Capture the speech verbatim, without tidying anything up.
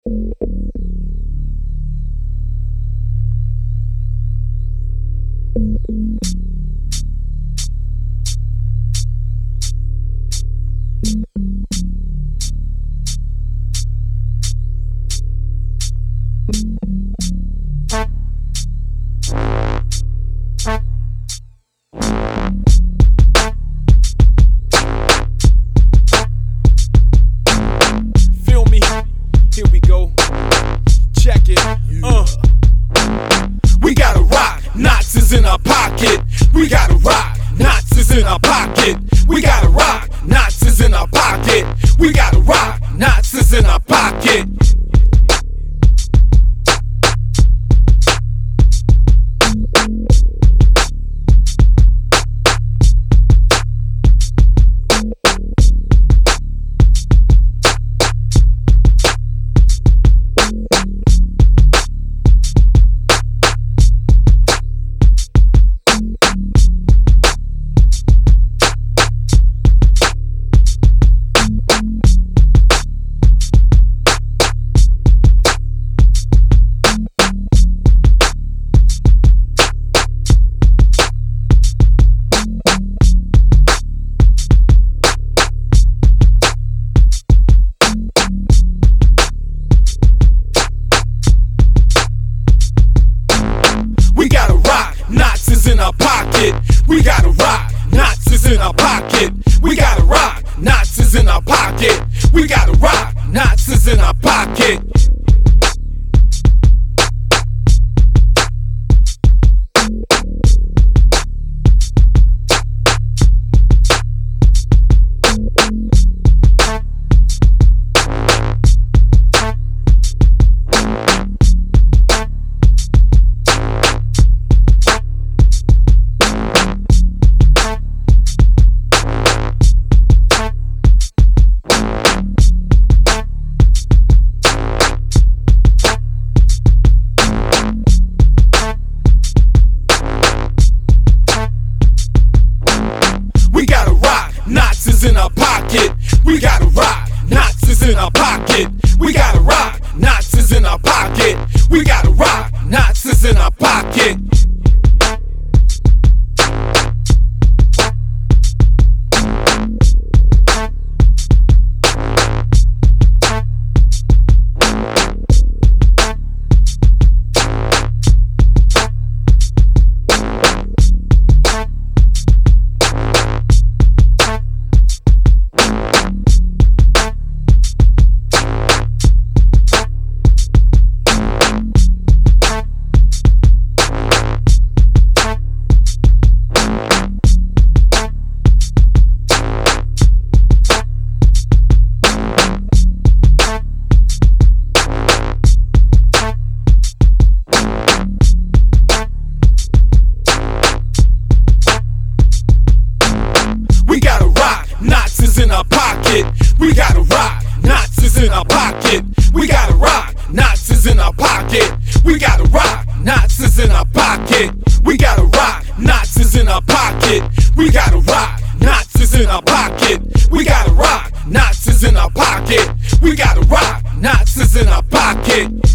Feel me? Here we go. Check it. Uh. We gotta rock. Knots is in our pocket. We gotta rock. Knots is in our pocket. We gotta rock. Knots is in our pocket. We gotta rock. Knots is in our pocket. Knots is in our pocket. We gotta rock. Knots is in our pocket. We gotta rock. Knots is in our pocket. We gotta rock. Knots is in our pocket. Knots is in our pocket. We gotta rock. Knots is in our pocket. We gotta rock. Knots is in our pocket. We gotta rock. Knots is in our pocket. Knots is in our pocket. We gotta rock. Knots is in our pocket. We gotta rock. Knots is in our pocket. We gotta rock. Knots is in our pocket. We gotta rock. Knots is in our pocket. We gotta rock. Knots is in our pocket. We gotta rock. Knots is in our pocket. We gotta rock. Knots is in our pocket.